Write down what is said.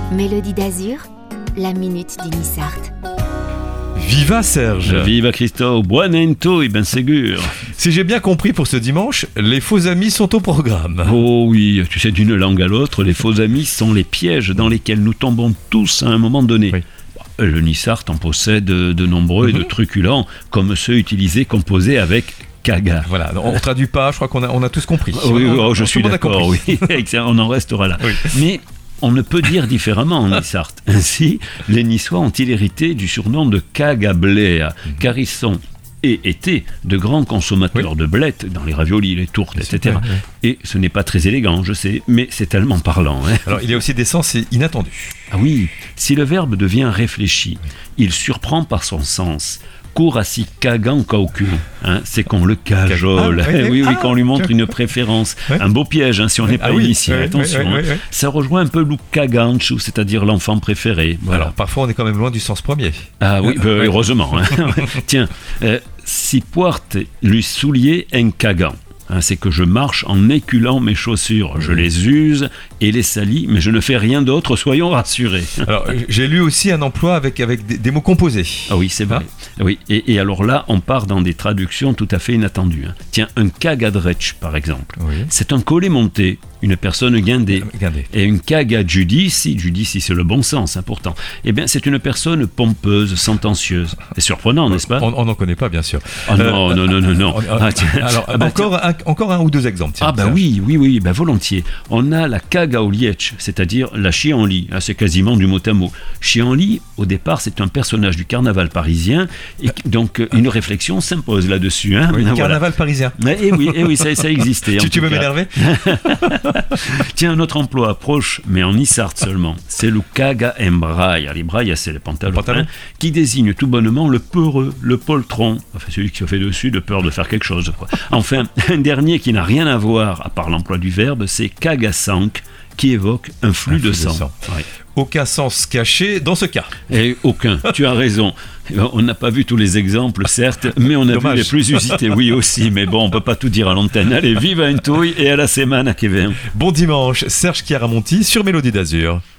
Mélodie d'Azur, la minute du Nissart. Viva Serge! Viva Cristo, buonento et ben ségur. Si j'ai bien compris pour ce dimanche, les faux amis sont au programme. Oh oui, tu sais, d'une langue à l'autre, les faux amis sont les pièges dans lesquels nous tombons tous à un moment donné. Oui. Le Nissart en possède de nombreux et de truculents, comme ceux composés avec caga. Voilà, on traduit pas, je crois qu'on a tous compris. Oui, je suis d'accord, oui. On en restera là. Oui. Mais on ne peut dire différemment en Nissart. Ainsi, les Niçois ont-ils hérité du surnom de cagabléa, car ils sont et étaient de grands consommateurs de blettes dans les raviolis, les tourtes, etc. Et ce n'est pas très élégant, je sais, mais c'est tellement parlant. Alors, il y a aussi des sens inattendus. Ah oui, si le verbe devient réfléchi, il surprend par son sens. Curasi cagan caucun, c'est qu'on le cajole. Oui, qu'on lui montre une préférence. Un beau piège, si on n'est pas initié. Attention. Ça rejoint un peu le cagancho, c'est-à-dire l'enfant préféré. Voilà. Alors, parfois, on est quand même loin du sens premier. Ah oui, heureusement. Tiens, si porte lui soulier un cagan. C'est que je marche en éculant mes chaussures. Je les use et les salis, mais je ne fais rien d'autre, soyons rassurés. Alors, j'ai lu aussi un emploi avec des mots composés. Ah oui, c'est vrai. Oui. Et alors là, on part dans des traductions tout à fait inattendues. Tiens, un cagadretch, par exemple. Oui. C'est un collet monté, une personne guindée. Et une cagajudici, c'est le bon sens, pourtant. Eh bien, c'est une personne pompeuse, sentencieuse. C'est surprenant, n'est-ce pas? On n'en connaît pas, bien sûr. Oh non. Alors, encore un ou deux exemples. Oui, volontiers. On a la cagaolietch, c'est-à-dire la chienlit. C'est quasiment du mot à mot. Chienlit, au départ, c'est un personnage du carnaval parisien, et donc une réflexion s'impose là-dessus. Carnaval parisien. Eh oui, ça existait. Tu veux m'énerver? Tiens, un autre emploi proche, mais en Nissart seulement, c'est le caga embraille. Les brailles, c'est les pantalons. Qui désigne tout bonnement le peureux, le poltron, celui qui se fait dessus de peur de faire quelque chose. Enfin, un dernier qui n'a rien à voir, à part l'emploi du verbe, c'est cagasank, qui évoque un flux de sang. Oui. Aucun sens caché dans ce cas. Et aucun, tu as raison. On n'a pas vu tous les exemples, certes, mais on a vu les plus usités, oui aussi. Mais bon, on ne peut pas tout dire à l'antenne. Allez, viva une touille et à la semana qui vient. Bon dimanche, Serge Chiaramonti sur Mélodie d'Azur.